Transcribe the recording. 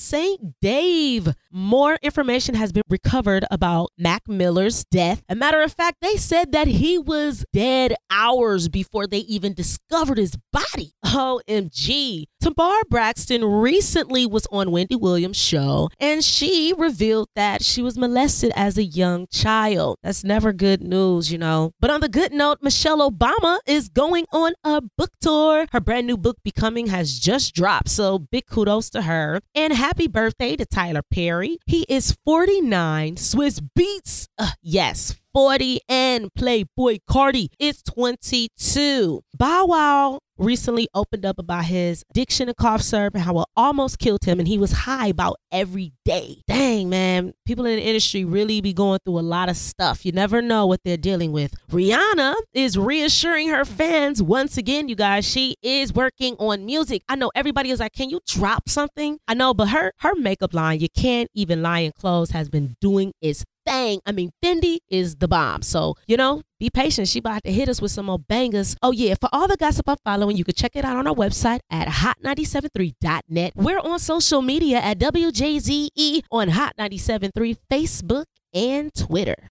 St. Dave. More information has been recovered about Mac Miller's death. A matter of fact, they said that he was dead hours before they even discovered his body. OMG. Tamar Braxton recently was on Wendy Williams' show, and she revealed that she was molested as a young child. That's never good news, you know. But on the good note, Michelle Obama is going on a book tour. Her brand new book, Becoming, has just dropped, so big kudos to her. And happy birthday to Tyler Perry. He is 49. Swiss Beats, yes, 40, and Playboy Cardi is 22. Bow Wow recently opened up about his addiction to cough syrup and how it almost killed him, and he was high about every day. Dang, man. People in the industry really be going through a lot of stuff. You never know what they're dealing with. Rihanna is reassuring her fans once again, you guys. She is working on music. I know everybody is like, can you drop something? I know, but her makeup line, You Can't Even Lie in Clothes, has been doing its thing. I mean, Fendi is the bomb. So, you know, be patient. She about to hit us with some more bangers. Oh, yeah. For all the gossip I'm following, you can check it out on our website at hot973.net. We're on social media at WJZE on Hot 97.3 Facebook and Twitter.